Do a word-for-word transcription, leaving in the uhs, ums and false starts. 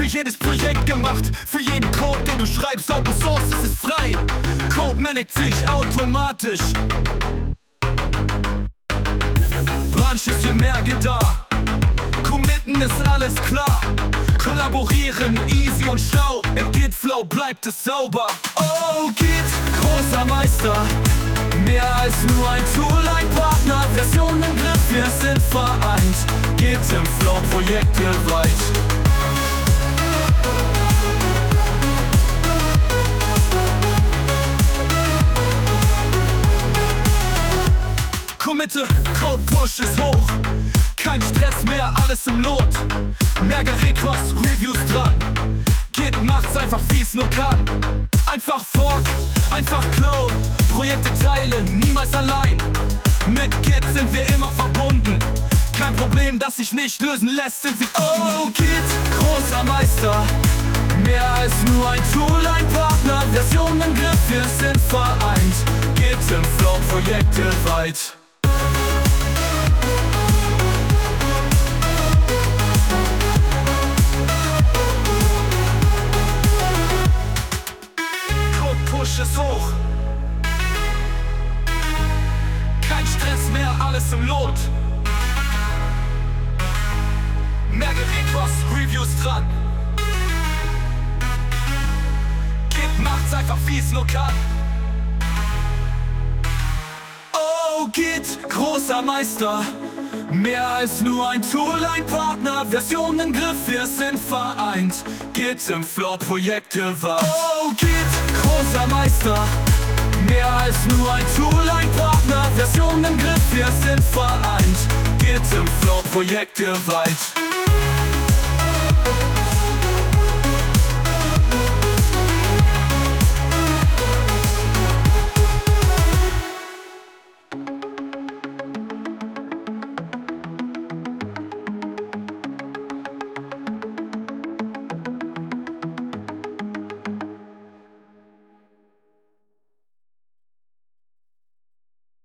jedes Projekt gemacht, für jeden Code, den du schreibst. Open Source, es ist frei. Code managt sich automatisch. Branch ist für mehr da. Committen ist alles klar. Kollaborieren, easy und schlau. Im Git-Flow bleibt es sauber. Oh, Git, großer Meister. Mehr als nur ein Tool, ein Partner. Version im Griff, wir sind vereint. Git im Flow, projekteweit. Committe, Code Push ist hoch. Kein Stress mehr, alles im Lot. Mehr Requests, Reviews dran. Git macht's einfach wie's nur kann. Einfach fork, einfach clone. Projekte teilen, niemals allein. Mit Git sind wir immer verbunden. Kein Problem, das sich nicht lösen lässt, sind sie. Oh, Git, großer Meister. Mehr als nur ein Tool, ein Partner. Version im Griff, wir sind vereint. Git im Flow, projekteweit. Push ist hoch. Kein Stress mehr, alles im Lot. Mehr Requests, Reviews dran. Git macht's einfach wie's nur kann. Oh, Git, großer Meister. Mehr als nur ein Tool, ein Partner. Version im Griff, wir sind vereint. Git im Flow, projekteweit. Oh, Git, großer Meister. Mehr als nur ein Tool, ein Partner. Version im Griff, wir sind vereint. Git im Flow, projekteweit.